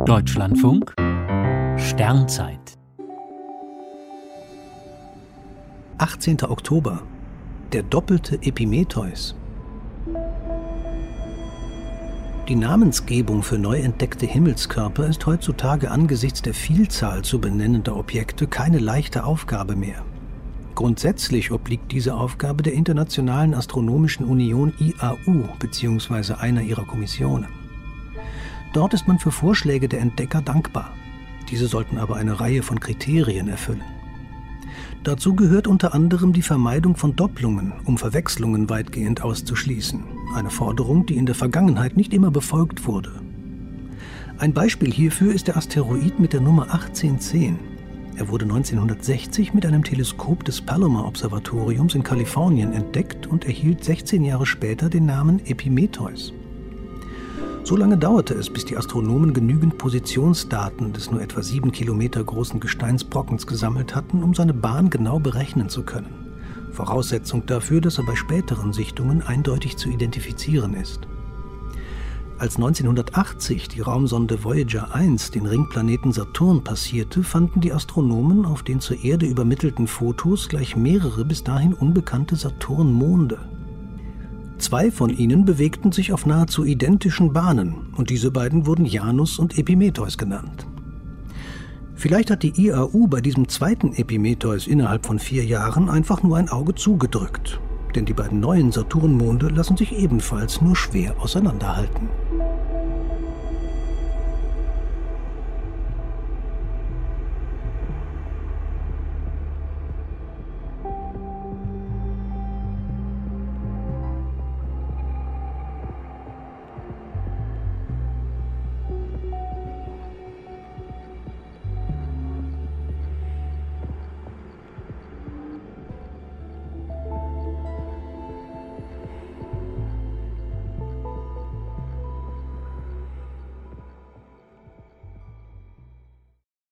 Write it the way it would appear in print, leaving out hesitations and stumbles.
Deutschlandfunk Sternzeit 18. Oktober. Der doppelte Epimetheus. Die Namensgebung für neu entdeckte Himmelskörper ist heutzutage angesichts der Vielzahl zu benennender Objekte keine leichte Aufgabe mehr. Grundsätzlich obliegt diese Aufgabe der Internationalen Astronomischen Union IAU bzw. einer ihrer Kommissionen. Dort ist man für Vorschläge der Entdecker dankbar. Diese sollten aber eine Reihe von Kriterien erfüllen. Dazu gehört unter anderem die Vermeidung von Doppelungen, um Verwechslungen weitgehend auszuschließen. Eine Forderung, die in der Vergangenheit nicht immer befolgt wurde. Ein Beispiel hierfür ist der Asteroid mit der Nummer 1810. Er wurde 1960 mit einem Teleskop des Palomar-Observatoriums in Kalifornien entdeckt und erhielt 16 Jahre später den Namen Epimetheus. So lange dauerte es, bis die Astronomen genügend Positionsdaten des nur etwa 7 Kilometer großen Gesteinsbrockens gesammelt hatten, um seine Bahn genau berechnen zu können. Voraussetzung dafür, dass er bei späteren Sichtungen eindeutig zu identifizieren ist. Als 1980 die Raumsonde Voyager 1 den Ringplaneten Saturn passierte, fanden die Astronomen auf den zur Erde übermittelten Fotos gleich mehrere bis dahin unbekannte Saturnmonde. 2 von ihnen bewegten sich auf nahezu identischen Bahnen und diese beiden wurden Janus und Epimetheus genannt. Vielleicht hat die IAU bei diesem zweiten Epimetheus innerhalb von 4 Jahren einfach nur ein Auge zugedrückt, denn die beiden neuen Saturnmonde lassen sich ebenfalls nur schwer auseinanderhalten.